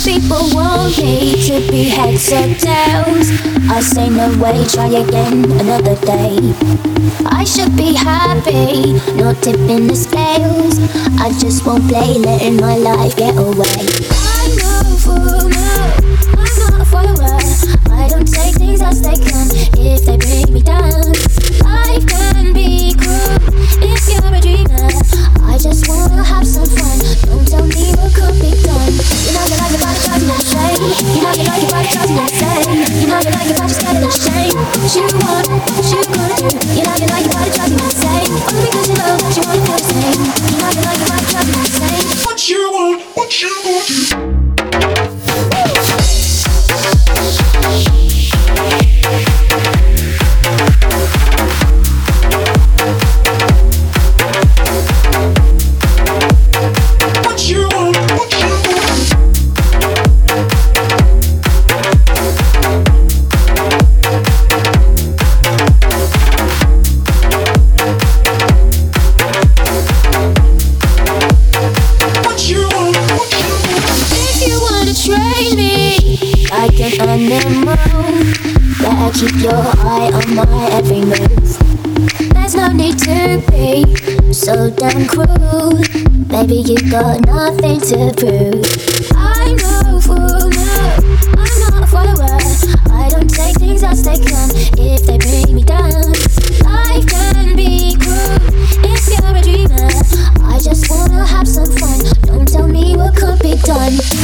People want me to be heads or tails. I say no way, try again another day. I should be happy, not tipping the scales. I just won't play, letting my life get away. I'm no fool, no, I'm not a follower. I don't take things as they come if they bring me down. Life can be cruel if you're a dreamer. I just wanna have some fun, don't tell me what could be done. You know you like your body drives me insane. You know you like your body drives me insane. You know you like your body scared of the shame. What you want, what you gonna do? You know you like your body drives me insane. Only because you know that you wanna feel the same. You know you like your body drives me insane. What you want, what you gonna do? Animal, better keep your eye on my every move. There's no need to be so damn cruel. Baby, you got nothing to prove. I'm no fool, no, I'm not a follower. I don't take things as they come if they bring me down. Life can be cruel if you're a dreamer. I just wanna have some fun, don't tell me what could be done.